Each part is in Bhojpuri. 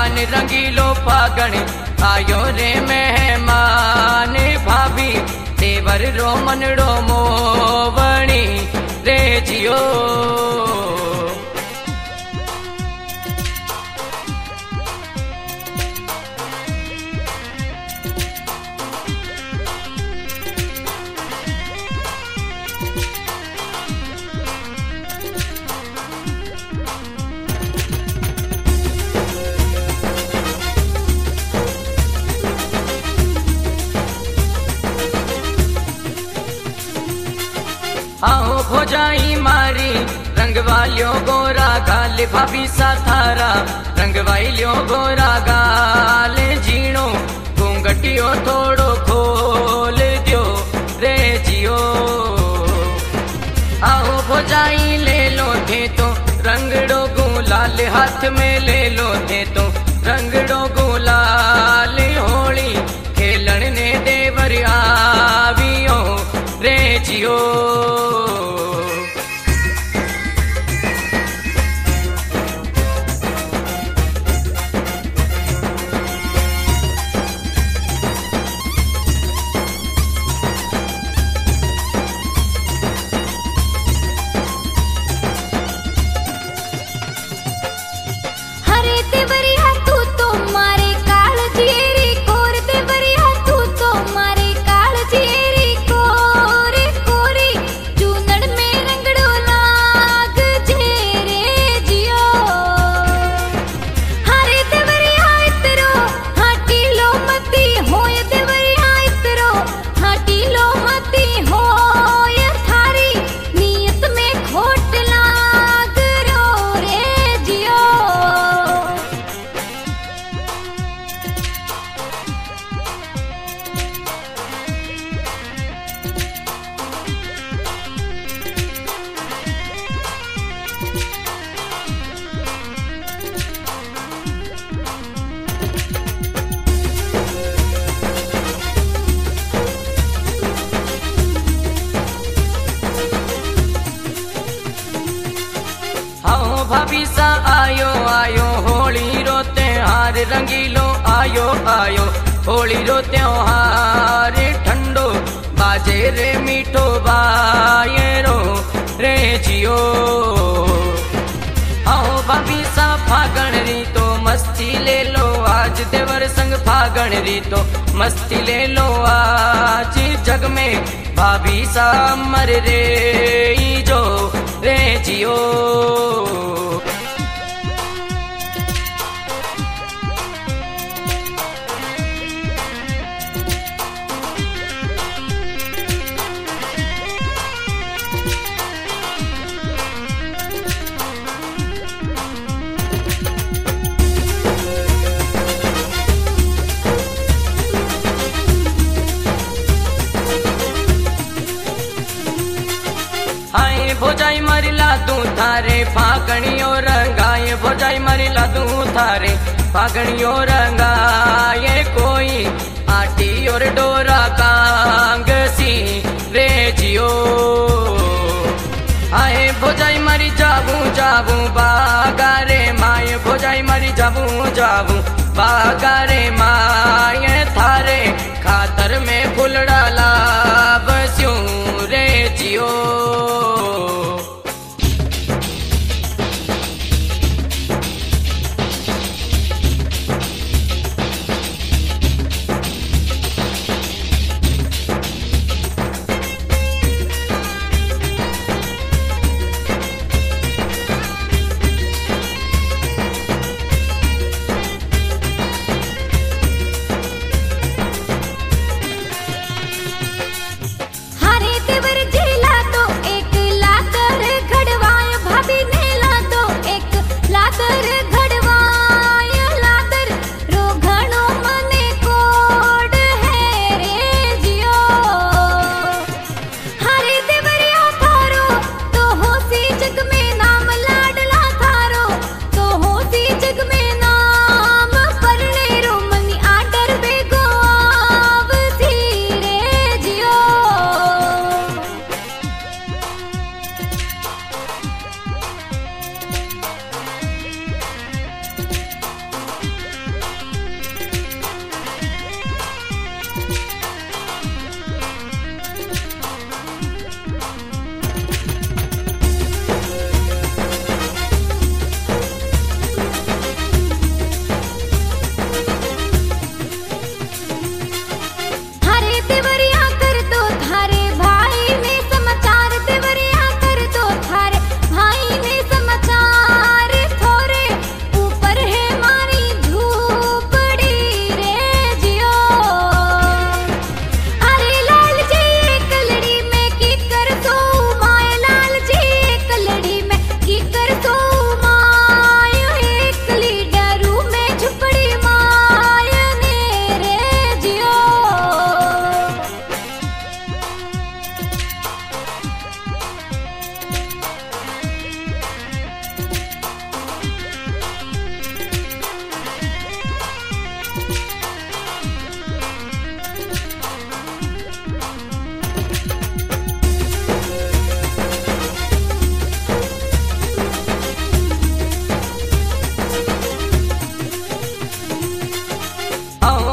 फान रंगीलो फागण आयो रे मेहमान भाभी देवर रो मनड़ो मोवणी रे जियो। आओ भोजाई मारी रंग वालियो गोरा गाल भाभी सा थारा रंग वालियो गोरा गाल जीणो घूंघटियो थोड़ो खोल दियो रे जियो। आओ भोजाई ले लो थे तो रंगड़ो गुलाल हाथ में ले लो थे तो रंगड़ो गुलाल होली खेलन ने देवर आवियो रे जियो। भाभी सा आयो आयो होली रो त्योहार रंगीलो आयो आयो होली रो त्योहार ठंडो बाजे रे मीठो बायरो रे जियो। आओ भाभी सा फागण री तो मस्ती ले लो आज देवर संग फागण री तो मस्ती ले लो आज जग में भाभी सा मर रे जो रे जियो। आए भोजाई मरिला तू थारे फागणियो रंगाए भोजाई मरिला तू थारे फागणियो रंगाए कोई आटी और डोरा कांगसी रे जियो। आए भोजाई मरी जाबू जाबू बागारे माए भोजाई मरी जाबू जाबू बागारे माए थारे खातर में फुलड़ा लावस्यूं रे जियो।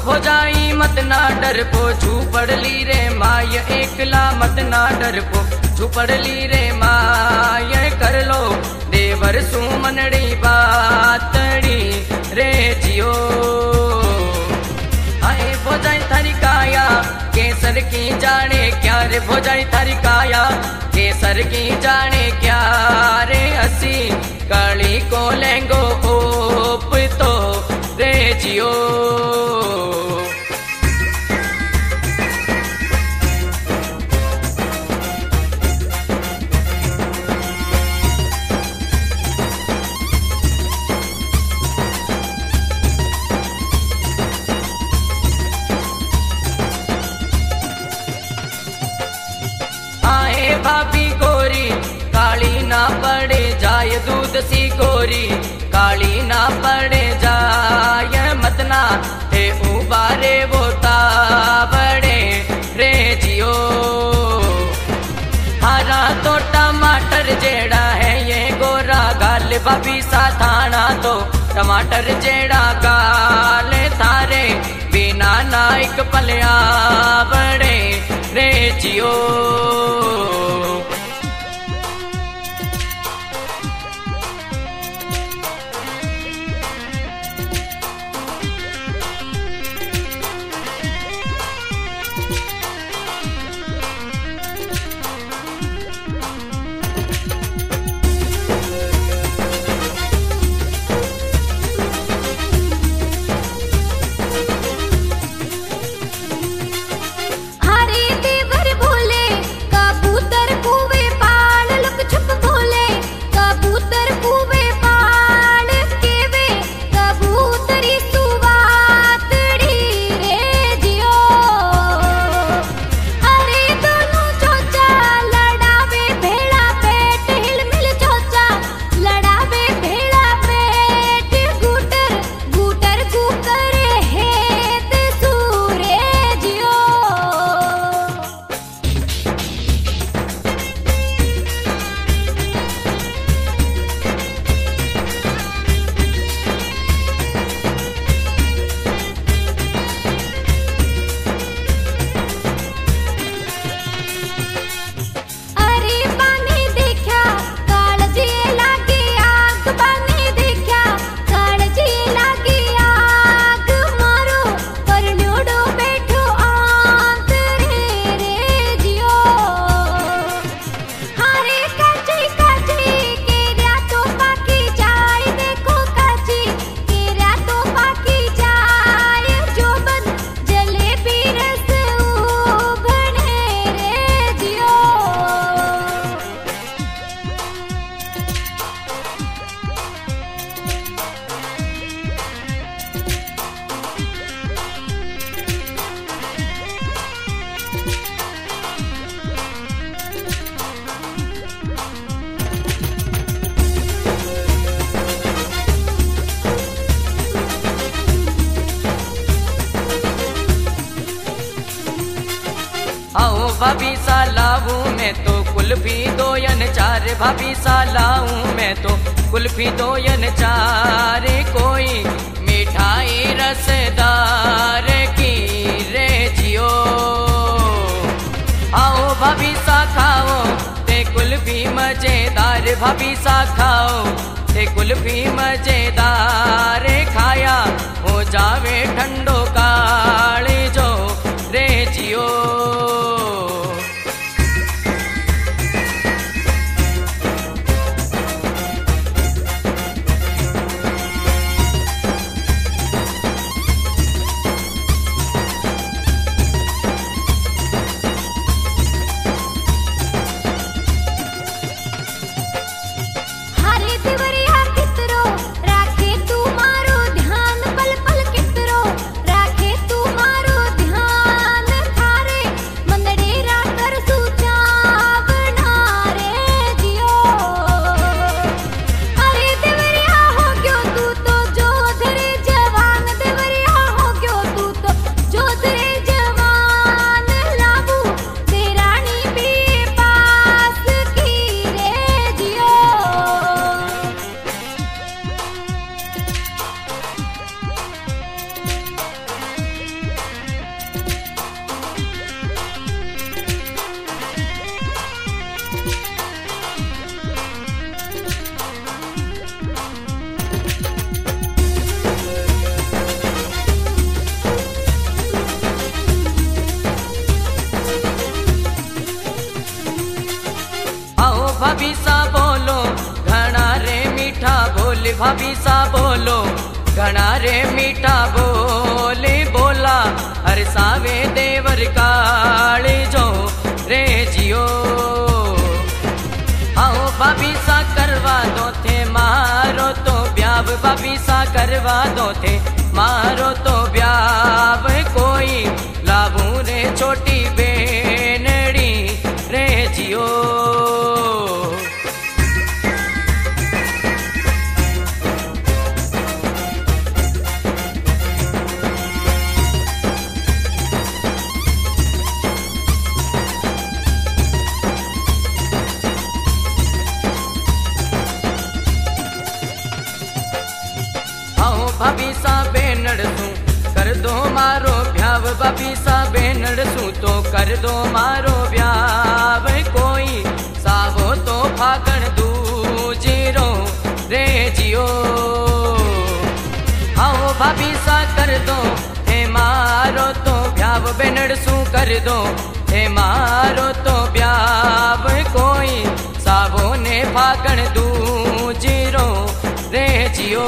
भोजाई मत ना डर पो झूपड़ ली रे माय एकला मत ना डर पो झूपड़ ली रे माय कर लो देवर सुमनड़ी बातड़ी रे जियो आए भोजाई थारी काया केसर की जाने क्या रे भोजाई थारी काया केसर की जाने क्या रे हसी काली को लेंगो ओप तो रे जियो भाभी गोरी काली ना पड़े जाए दूध सी गोरी काली ना पड़े जाए मतना हे उबारे वो ताबड़े रे जियो हरा तो टमाटर जेड़ा है ये गोरा गाल भाभी सा थाना तो टमाटर जेड़ा गाल थारे बिना नाइक पलिया बड़े रे जियो भाभी सालाऊ मैं तो कुल्फी दो यन चार भाभी सालाऊ मैं तो कुल्फी दो यन चार कोई मिठाई रसदार की रे जियो आओ भाभी सा खाओ ते कुल्फी मजेदार भाभी सा खाओ ते कुल्फी मजेदार खाया हो जावे ठंडो काले जो रे जियो राखे तू मारो ध्यान पल पल कितरो राखे भाभी सा बोलो घना रे मीठा बोले बोला हर सावे देवर काल जो रे जियो आओ भाभी सा करवा दो थे मारो तो ब्याव भाभी सा करवा दो थे मारो तो ब्याव कोई लाभू रे छोटी बेनड़ी रे जियो भाभी सा बेनड़ सू कर दो मारो ब्याव भाभी सा बेनड़ सू तो कर दो मारो ब्याव कोई सावो तो फागण दूजीरो रे जियो आओ भाभी सा कर दो हे मारो तो ब्याव बेनड़ सू कर दो हे मारो तो ब्याव कोई सावो ने फागण दूजीरो रे जियो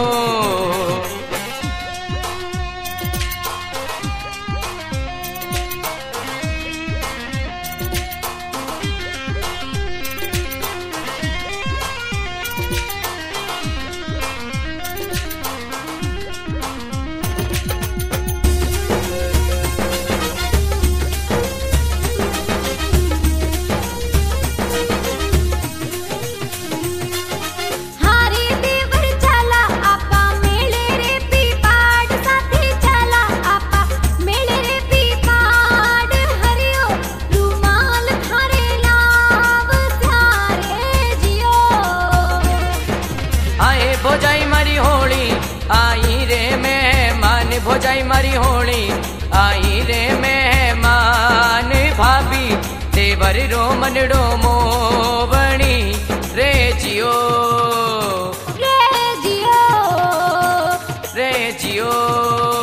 भोजाई मारी होली आई रे मेहमान भोजाई मारी होली आई रे मेहमान भाभी देवर रो मनडो मोवणी रे जियो रे जियो रे जियो